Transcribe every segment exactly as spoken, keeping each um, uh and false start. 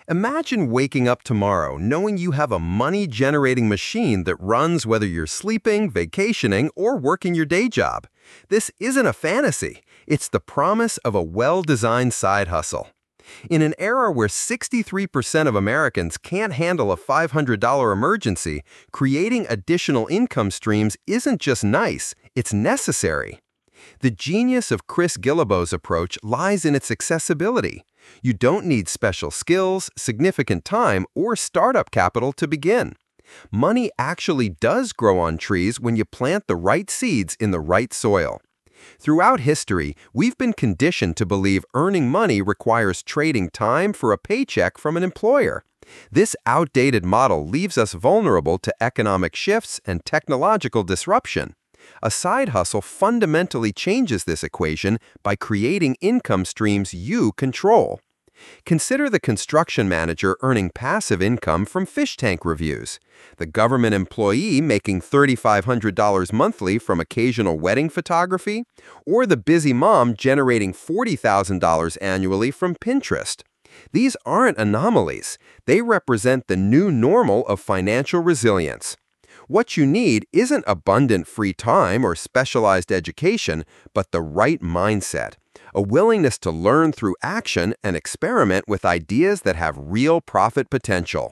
Imagine waking up tomorrow knowing you have a money-generating machine that runs whether you're sleeping, vacationing, or working your day job. This isn't a fantasy. It's the promise of a well-designed side hustle. In an era where sixty-three percent of Americans can't handle a five hundred dollar emergency, creating additional income streams isn't just nice, it's necessary. The genius of Chris Guillebeau's approach lies in its accessibility. You don't need special skills, significant time, or startup capital to begin. Money actually does grow on trees when you plant the right seeds in the right soil. Throughout history, we've been conditioned to believe earning money requires trading time for a paycheck from an employer. This outdated model leaves us vulnerable to economic shifts and technological disruption. A side hustle fundamentally changes this equation by creating income streams you control. Consider the construction manager earning passive income from fish tank reviews, the government employee making three thousand five hundred dollars monthly from occasional wedding photography, or the busy mom generating forty thousand dollars annually from Pinterest. These aren't anomalies. They represent the new normal of financial resilience. What you need isn't abundant free time or specialized education, but the right mindset, a willingness to learn through action and experiment with ideas that have real profit potential.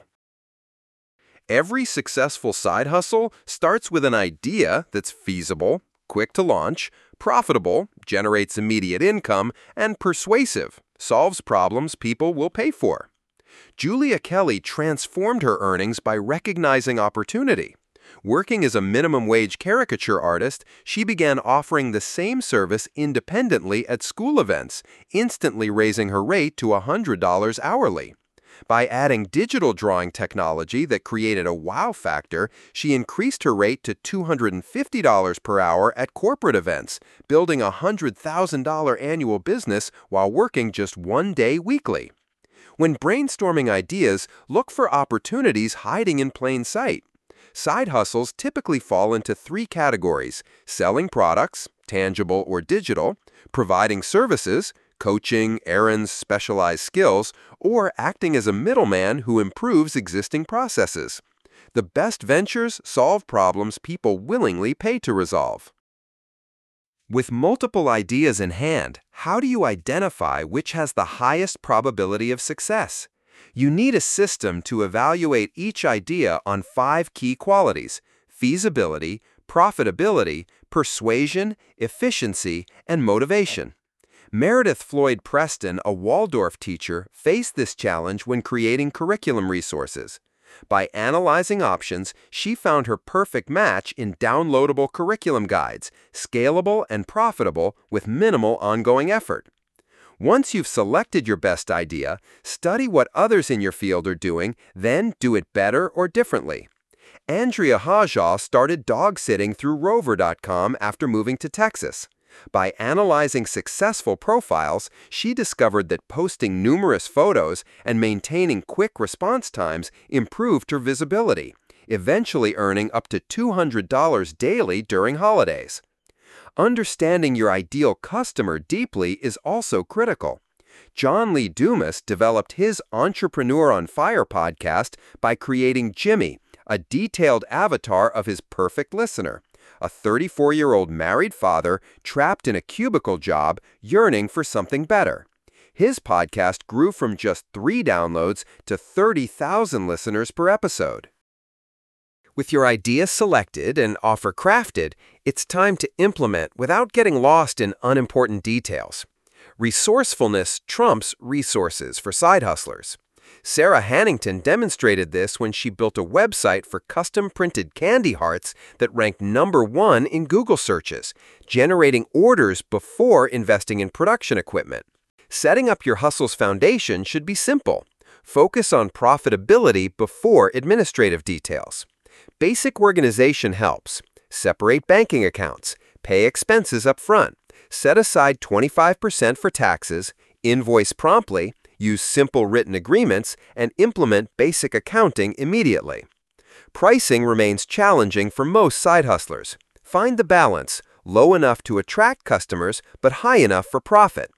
Every successful side hustle starts with an idea that's feasible, quick to launch, profitable, generates immediate income, and persuasive, solves problems people will pay for. Julia Kelly transformed her earnings by recognizing opportunity. Working as a minimum wage caricature artist, she began offering the same service independently at school events, instantly raising her rate to one hundred dollars hourly. By adding digital drawing technology that created a wow factor, she increased her rate to two hundred fifty dollars per hour at corporate events, building a one hundred thousand dollar annual business while working just one day weekly. When brainstorming ideas, look for opportunities hiding in plain sight. Side hustles typically fall into three categories: selling products, tangible or digital, providing services, coaching, errands, specialized skills, or acting as a middleman who improves existing processes. The best ventures solve problems people willingly pay to resolve. With multiple ideas in hand, how do you identify which has the highest probability of success? You need a system to evaluate each idea on five key qualities: feasibility, profitability, persuasion, efficiency, and motivation. Meredith Floyd Preston, a Waldorf teacher, faced this challenge when creating curriculum resources. By analyzing options, she found her perfect match in downloadable curriculum guides, scalable and profitable with minimal ongoing effort. Once you've selected your best idea, study what others in your field are doing, then do it better or differently. Andrea Hajaw started dog sitting through Rover dot com after moving to Texas. By analyzing successful profiles, she discovered that posting numerous photos and maintaining quick response times improved her visibility, eventually earning up to two hundred dollars daily during holidays. Understanding your ideal customer deeply is also critical. John Lee Dumas developed his Entrepreneur on Fire podcast by creating Jimmy, a detailed avatar of his perfect listener, a thirty-four-year-old married father trapped in a cubicle job yearning for something better. His podcast grew from just three downloads to thirty thousand listeners per episode. With your idea selected and offer crafted, it's time to implement without getting lost in unimportant details. Resourcefulness trumps resources for side hustlers. Sarah Hannington demonstrated this when she built a website for custom-printed candy hearts that ranked number one in Google searches, generating orders before investing in production equipment. Setting up your hustle's foundation should be simple. Focus on profitability before administrative details. Basic organization helps. Separate banking accounts. Pay expenses up front. Set aside twenty-five percent for taxes. Invoice promptly. Use simple written agreements, and implement basic accounting immediately. Pricing remains challenging for most side hustlers. Find the balance, low enough to attract customers, but high enough for profit.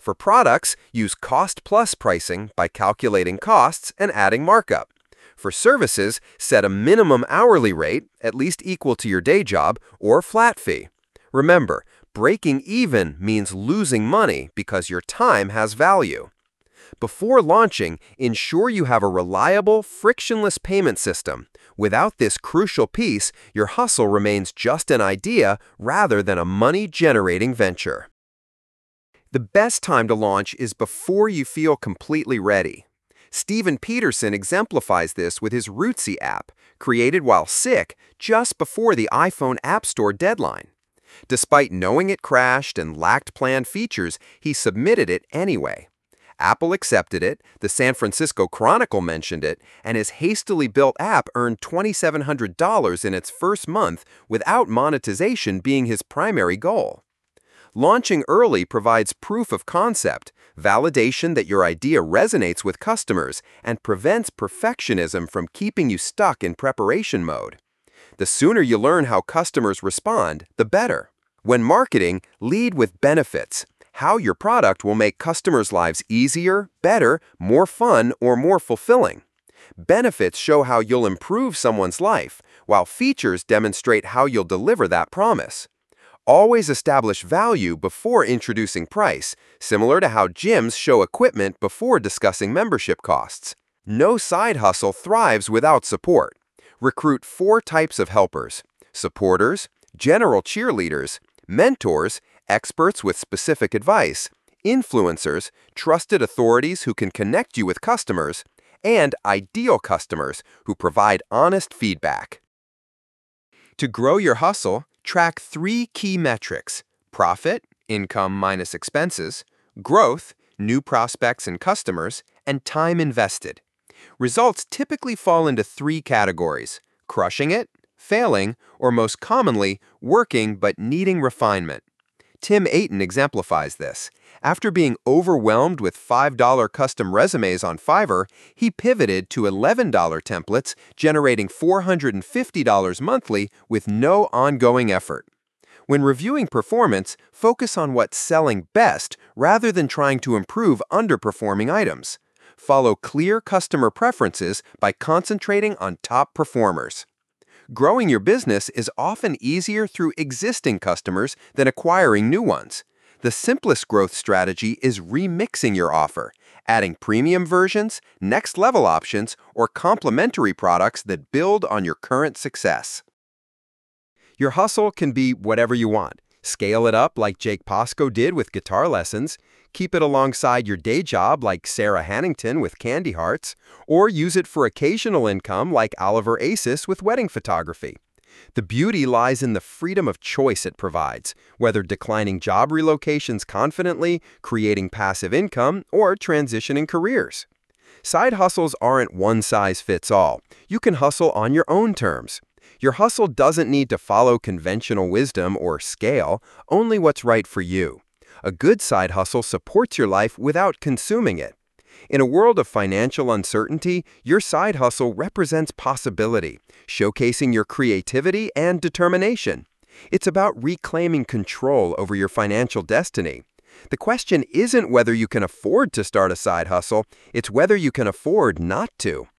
For products, use cost-plus pricing by calculating costs and adding markup. For services, set a minimum hourly rate, at least equal to your day job, or flat fee. Remember, breaking even means losing money because your time has value. Before launching, ensure you have a reliable, frictionless payment system. Without this crucial piece, your hustle remains just an idea rather than a money-generating venture. The best time to launch is before you feel completely ready. Steven Peterson exemplifies this with his Rootsy app, created while sick just before the iPhone App Store deadline. Despite knowing it crashed and lacked planned features, he submitted it anyway. Apple accepted it, the San Francisco Chronicle mentioned it, and his hastily built app earned two thousand seven hundred dollars in its first month without monetization being his primary goal. Launching early provides proof of concept, validation that your idea resonates with customers, and prevents perfectionism from keeping you stuck in preparation mode. The sooner you learn how customers respond, the better. When marketing, lead with benefits. How your product will make customers' lives easier, better, more fun, or more fulfilling. Benefits show how you'll improve someone's life, while features demonstrate how you'll deliver that promise. Always establish value before introducing price, similar to how gyms show equipment before discussing membership costs. No side hustle thrives without support. Recruit four types of helpers: supporters, general cheerleaders, mentors, experts with specific advice, influencers, trusted authorities who can connect you with customers, and ideal customers who provide honest feedback. To grow your hustle, track three key metrics: profit, income minus expenses; growth, new prospects and customers; and time invested. Results typically fall into three categories: crushing it, failing, or most commonly, working but needing refinement. Tim Ayton exemplifies this. After being overwhelmed with five dollar custom resumes on Fiverr, he pivoted to eleven dollar templates, generating four hundred fifty dollars monthly with no ongoing effort. When reviewing performance, focus on what's selling best rather than trying to improve underperforming items. Follow clear customer preferences by concentrating on top performers. Growing your business is often easier through existing customers than acquiring new ones. The simplest growth strategy is remixing your offer, adding premium versions, next-level options, or complementary products that build on your current success. Your hustle can be whatever you want. Scale it up like Jake Posco did with guitar lessons, keep it alongside your day job like Sarah Hannington with Candy Hearts, or use it for occasional income like Oliver Asis with wedding photography. The beauty lies in the freedom of choice it provides, whether declining job relocations confidently, creating passive income, or transitioning careers. Side hustles aren't one size fits all. You can hustle on your own terms. Your hustle doesn't need to follow conventional wisdom or scale, only what's right for you. A good side hustle supports your life without consuming it. In a world of financial uncertainty, your side hustle represents possibility, showcasing your creativity and determination. It's about reclaiming control over your financial destiny. The question isn't whether you can afford to start a side hustle, it's whether you can afford not to.